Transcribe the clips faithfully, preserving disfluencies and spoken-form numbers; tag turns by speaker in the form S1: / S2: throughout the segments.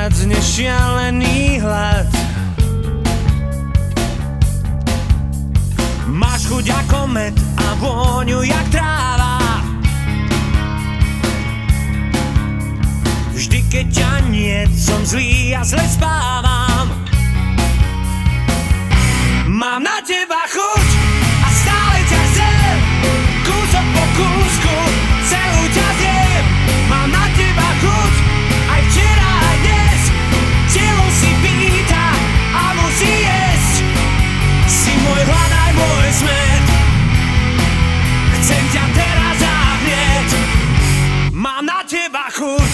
S1: viac než šialený hlad. Máš chuť ako med a vôňu jak tráva. Vždy keď ťa niet, som zlý a zle spávam. Mám na teba chuť a stále ťa chcem, kúsok po kúsku, celú ťa zjem. Mám na teba chuť, aj včera, aj dnes, telo si pýta a musí jesť. Si môj hlad, aj môj smet, chcem ťa teraz a hneď. Mám na teba chuť.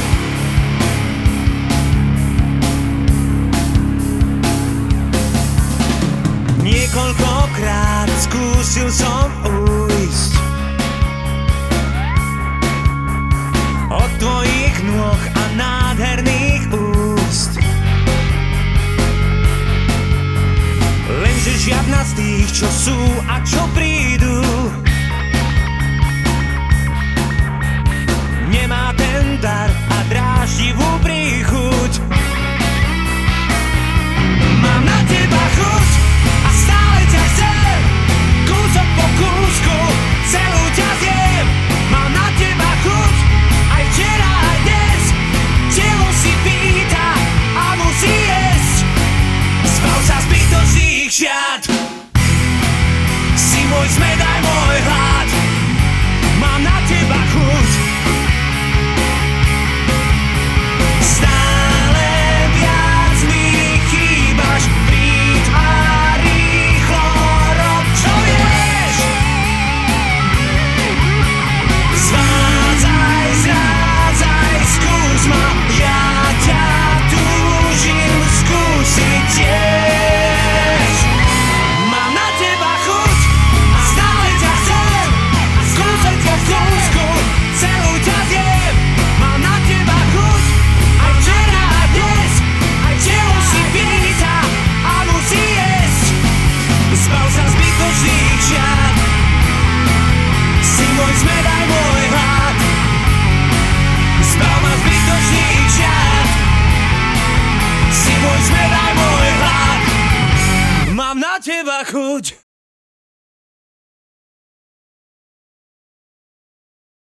S1: Niekoľkokrát skúsil som ujsť od tvojich nôh a nádherných úst. Lenže žiadna z tých, čo sú a čo pri